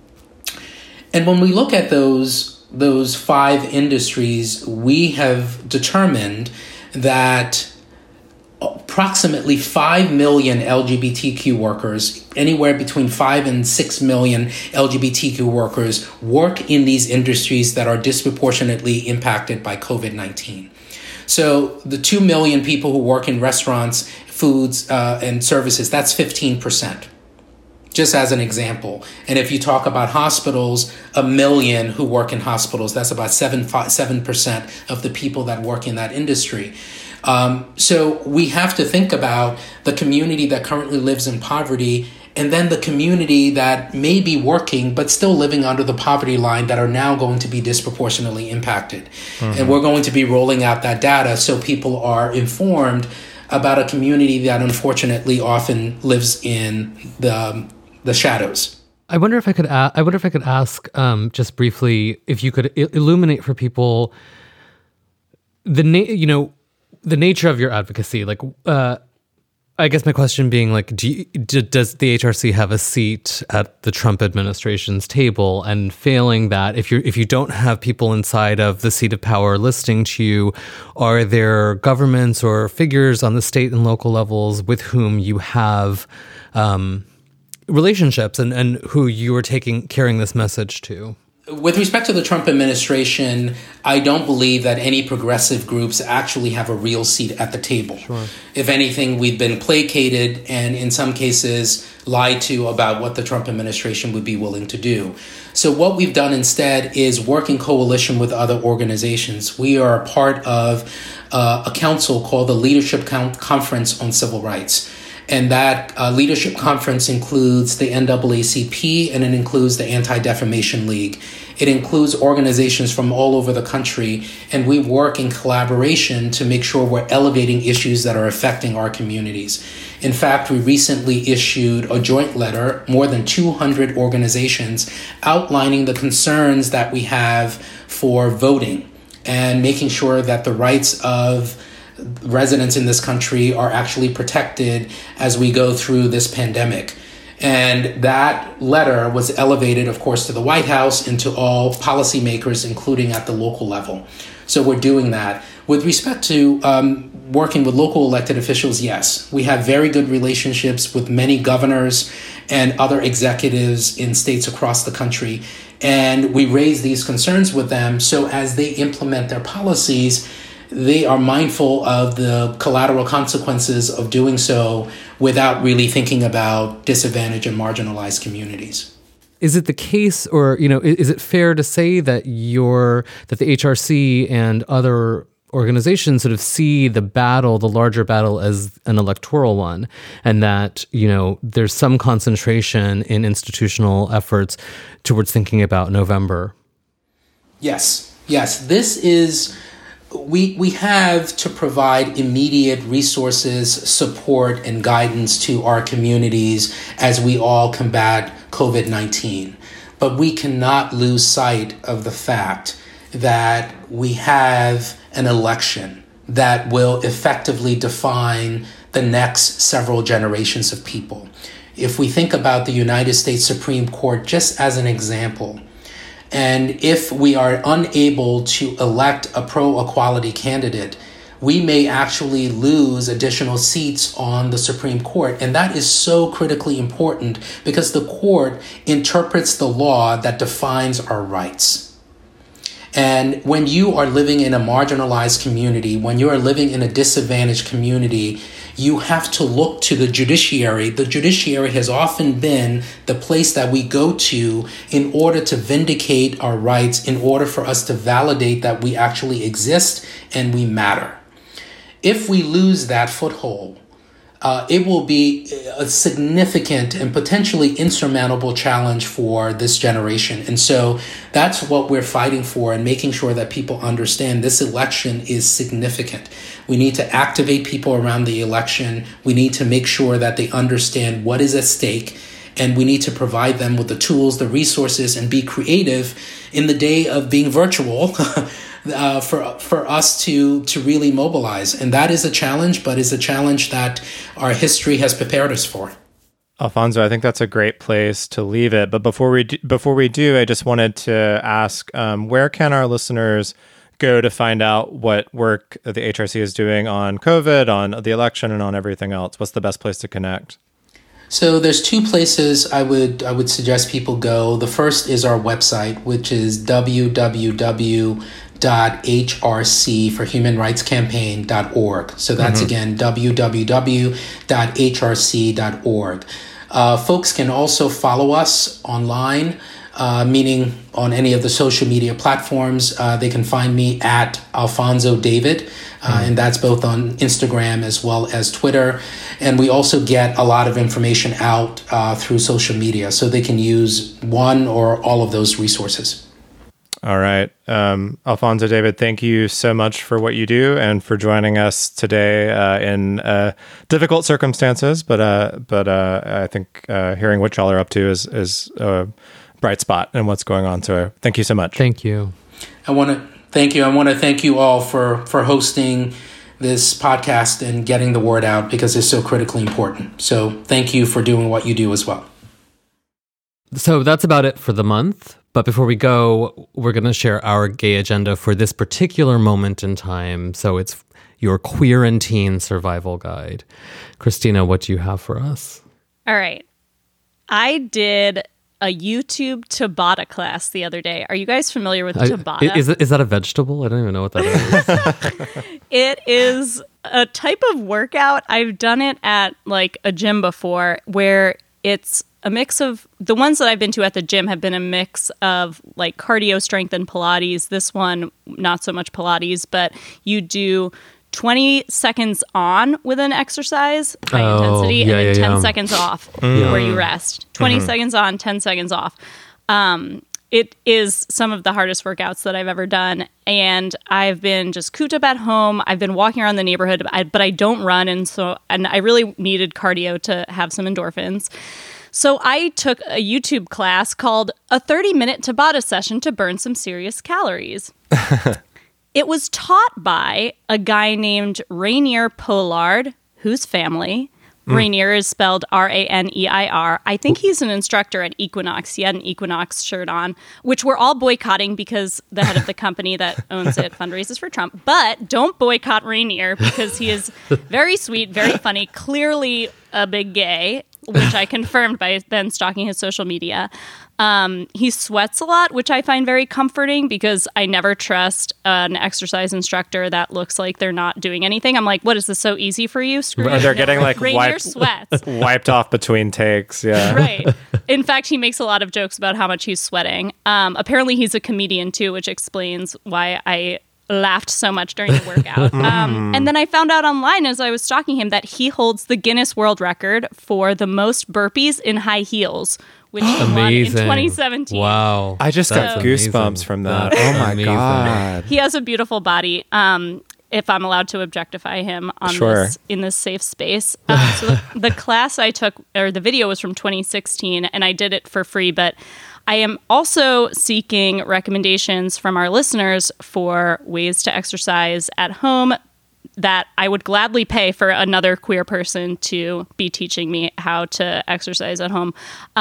And when we look at those 5 industries, we have determined that approximately 5 million LGBTQ workers, anywhere between 5 and 6 million LGBTQ workers, work in these industries that are disproportionately impacted by COVID-19. So the 2 million people who work in restaurants, foods, and services, that's 15%. Just as an example. And if you talk about hospitals, 1 million who work in hospitals, that's about 7% of the people that work in that industry. So we have to think about the community that currently lives in poverty, and then the community that may be working but still living under the poverty line that are now going to be disproportionately impacted. Mm-hmm. And we're going to be rolling out that data so people are informed about a community that unfortunately often lives in the shadows. I wonder if I could ask just briefly if you could illuminate for people the nature of your advocacy. Like, I guess my question being, like, does the HRC have a seat at the Trump administration's table? And failing that, if you don't have people inside of the seat of power listening to you, are there governments or figures on the state and local levels with whom you have relationships and who you are carrying this message to? With respect to the Trump administration, I don't believe that any progressive groups actually have a real seat at the table. Sure. If anything, we've been placated and in some cases lied to about what the Trump administration would be willing to do. So what we've done instead is work in coalition with other organizations. We are a part of a council called the Leadership Conference on Civil Rights. And that leadership conference includes the NAACP and it includes the Anti-Defamation League. It includes organizations from all over the country, and we work in collaboration to make sure we're elevating issues that are affecting our communities. In fact, we recently issued a joint letter, more than 200 organizations, outlining the concerns that we have for voting and making sure that the rights of residents in this country are actually protected as we go through this pandemic. And that letter was elevated, of course, to the White House and to all policymakers, including at the local level. So we're doing that. With respect to working with local elected officials, yes, we have very good relationships with many governors and other executives in states across the country. And we raise these concerns with them. So as they implement their policies, they are mindful of the collateral consequences of doing so without really thinking about disadvantaged and marginalized communities. Is it the case, or is it fair to say that the HRC and other organizations sort of see the larger battle, as an electoral one, and that there's some concentration in institutional efforts towards thinking about November? Yes. This is. We have to provide immediate resources, support, and guidance to our communities as we all combat COVID-19. But we cannot lose sight of the fact that we have an election that will effectively define the next several generations of people. If we think about the United States Supreme Court just as an example, and if we are unable to elect a pro-equality candidate, we may actually lose additional seats on the Supreme Court. And that is so critically important because the court interprets the law that defines our rights. And when you are living in a marginalized community, when you are living in a disadvantaged community, you have to look to the judiciary. The judiciary has often been the place that we go to in order to vindicate our rights, in order for us to validate that we actually exist and we matter. If we lose that foothold, it will be a significant and potentially insurmountable challenge for this generation. And so that's what we're fighting for, and making sure that people understand this election is significant. We need to activate people around the election. We need to make sure that they understand what is at stake, and we need to provide them with the tools, the resources, and be creative in the day of being virtual. for us to really mobilize. And that is a challenge, but is a challenge that our history has prepared us for. Alfonso, I think that's a great place to leave it. But before we do, I just wanted to ask, where can our listeners go to find out what work the HRC is doing on COVID, on the election, and on everything else? What's the best place to connect? So there's two places I would suggest people go. The first is our website, which is www.hrcforhumanrightscampaign.org. So that's again www.hrc.org. Folks can also follow us online, meaning on any of the social media platforms. They can find me at Alfonso David, and that's both on Instagram as well as Twitter. And we also get a lot of information out through social media, so they can use one or all of those resources. All right. Alfonso David, thank you so much for what you do and for joining us today in difficult circumstances. But I think hearing what y'all are up to is a bright spot in what's going on. So thank you so much. Thank you. I want to thank you. I want to thank you all for hosting this podcast and getting the word out, because it's so critically important. So thank you for doing what you do as well. So that's about it for the month. But before we go, we're going to share our gay agenda for this particular moment in time. So it's your queer and teen survival guide. Christina, what do you have for us? All right. I did a YouTube Tabata class the other day. Are you guys familiar with Tabata? Is that a vegetable? I don't even know what that is. It is a type of workout. I've done it at like a gym before, where it's a mix of, the ones that I've been to at the gym have been a mix of like cardio, strength, and Pilates. This one, not so much Pilates, but you do 20 seconds on with an exercise, high intensity, and then 10 seconds off where you rest. 20 seconds on, 10 seconds off. It is some of the hardest workouts that I've ever done. And I've been just cooped up at home. I've been walking around the neighborhood, but I don't run. And I really needed cardio to have some endorphins. So I took a YouTube class called A 30-Minute Tabata Session to Burn Some Serious Calories. It was taught by a guy named Rainier Pollard, whose family. Rainier is spelled Raneir. I think he's an instructor at Equinox. He had an Equinox shirt on, which we're all boycotting because the head of the company that owns it fundraises for Trump. But don't boycott Rainier, because he is very sweet, very funny, clearly a big gay, which I confirmed by then stalking his social media. He sweats a lot, which I find very comforting, because I never trust an exercise instructor that looks like they're not doing anything. I'm like, what, is this so easy for you? Screw Or they're getting like wiped off between takes. Yeah. Right. In fact, he makes a lot of jokes about how much he's sweating. Apparently he's a comedian too, which explains why I laughed so much during the workout. And then I found out online as I was stalking him that he holds the Guinness World Record for the most burpees in high heels, which he won in 2017. Wow. I just got goosebumps from that. Oh my God. He has a beautiful body. If I'm allowed to objectify him on this in this safe space. So the class I took, or the video, was from 2016, and I did it for free, but I am also seeking recommendations from our listeners for ways to exercise at home that I would gladly pay for another queer person to be teaching me how to exercise at home.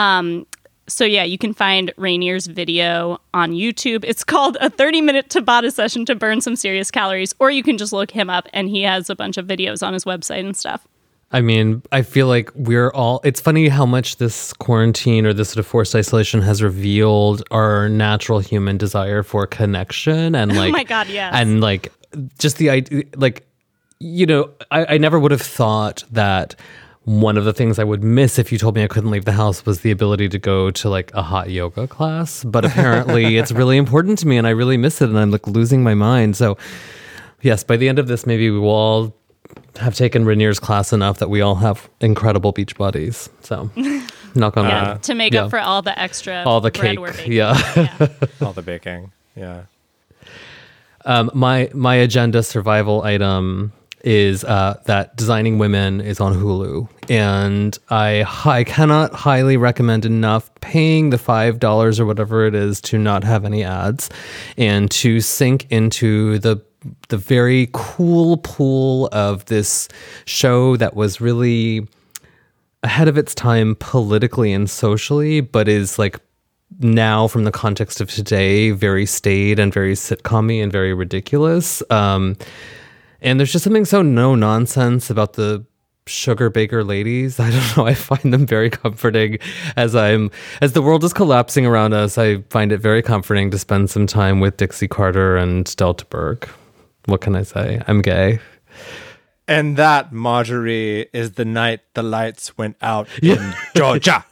So yeah, you can find Rainier's video on YouTube. It's called A 30-Minute Tabata Session to Burn Some Serious Calories, or you can just look him up, and he has a bunch of videos on his website and stuff. I mean, I feel like it's funny how much this quarantine or this sort of forced isolation has revealed our natural human desire for connection and like, oh my God, yes. And like, just the idea, like, you know, I never would have thought that one of the things I would miss if you told me I couldn't leave the house was the ability to go to like a hot yoga class. But apparently it's really important to me and I really miss it and I'm like losing my mind. So yes, by the end of this, maybe we will all have taken Rainier's class enough that we all have incredible beach bodies. So knock on wood. To make up for all the extra all the bread cake. we're baking. Yeah. All the baking. Yeah. My agenda survival item is that Designing Women is on Hulu. And I cannot highly recommend enough paying the $5 or whatever it is to not have any ads and to sink into the very cool pool of this show that was really ahead of its time politically and socially, but is like now from the context of today, very staid and very sitcom-y and very ridiculous. And there's just something so no nonsense about the sugar baker ladies. I don't know. I find them very comforting as the world is collapsing around us. I find it very comforting to spend some time with Dixie Carter and Delta Burke. What can I say? I'm gay. And that, Marjorie, is the night the lights went out in Georgia.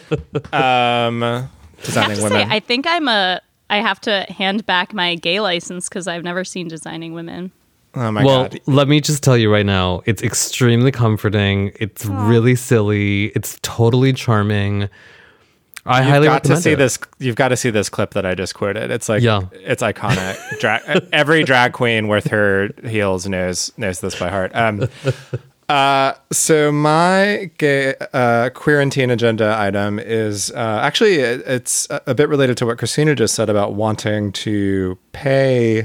Designing Women. I think I have to hand back my gay license because I've never seen Designing Women. Oh my God. Let me just tell you right now, it's extremely comforting. It's really silly. It's totally charming. I highly recommend it. You've got to see this clip that I just quoted. It's like, it's iconic. Every drag queen worth her heels knows this by heart. So my gay queer-in-teen agenda item is actually it's a bit related to what Christina just said about wanting to pay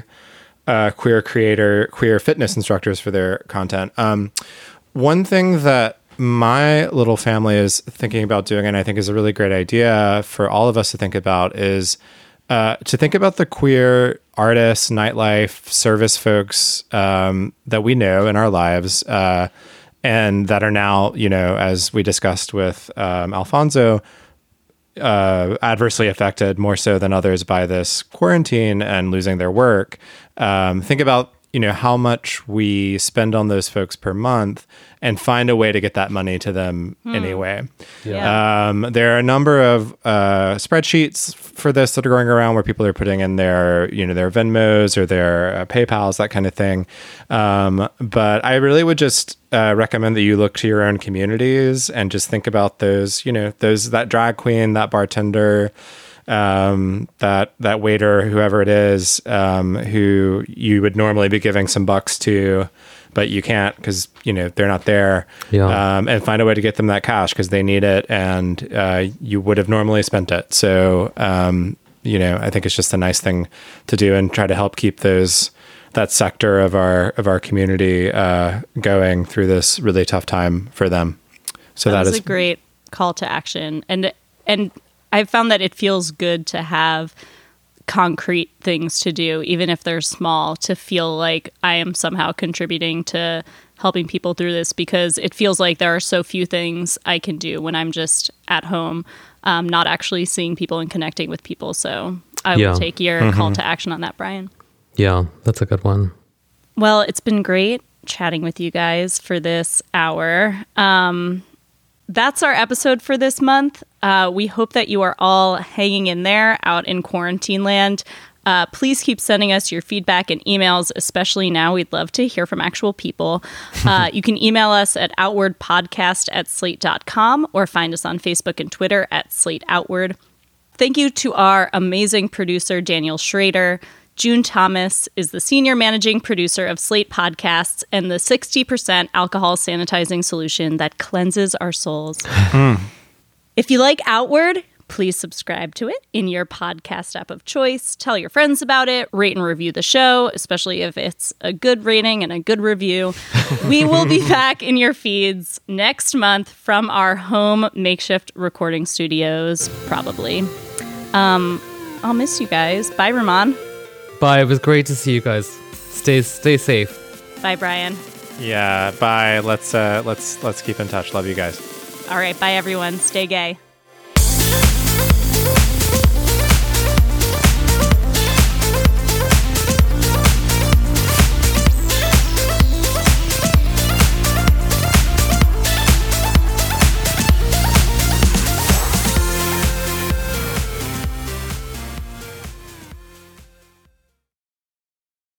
queer fitness instructors for their content. One thing that my little family is thinking about doing, and I think is a really great idea for all of us to think about, is to think about the queer artists, nightlife, service folks that we know in our lives, and that are now, as we discussed with Alfonso, adversely affected more so than others by this quarantine and losing their work. Think about how much we spend on those folks per month and find a way to get that money to them anyway. Yeah. There are a number of spreadsheets for this that are going around where people are putting in their Venmos or their PayPals, that kind of thing. But I really would just recommend that you look to your own communities and just think about those, that drag queen, that bartender, that waiter, whoever it is, who you would normally be giving some bucks to, but you can't because they're not there. And find a way to get them that cash because they need it, and you would have normally spent it. So I think it's just a nice thing to do and try to help keep that sector of our community going through this really tough time for them. So that is a great call to action, and I've found that it feels good to have concrete things to do, even if they're small, to feel like I am somehow contributing to helping people through this, because it feels like there are so few things I can do when I'm just at home, not actually seeing people and connecting with people. So I will take your call to action on that, Brian. Yeah, that's a good one. Well, it's been great chatting with you guys for this hour. That's our episode for this month. We hope that you are all hanging in there out in quarantine land. Please keep sending us your feedback and emails, especially now. We'd love to hear from actual people. You can email us at outwardpodcast@slate.com or find us on Facebook and Twitter @SlateOutward. Thank you to our amazing producer, Daniel Schrader. June Thomas is the senior managing producer of Slate Podcasts and the 60% alcohol sanitizing solution that cleanses our souls. If you like Outward, please subscribe to it in your podcast app of choice. Tell your friends about it. Rate and review the show, especially if it's a good rating and a good review. We will be back in your feeds next month from our home makeshift recording studios, probably. I'll miss you guys. Bye, Ramon. Bye. It was great to see you guys. Stay safe. Bye, Brian. Yeah. Bye. Let's keep in touch. Love you guys. All right. Bye, everyone. Stay gay.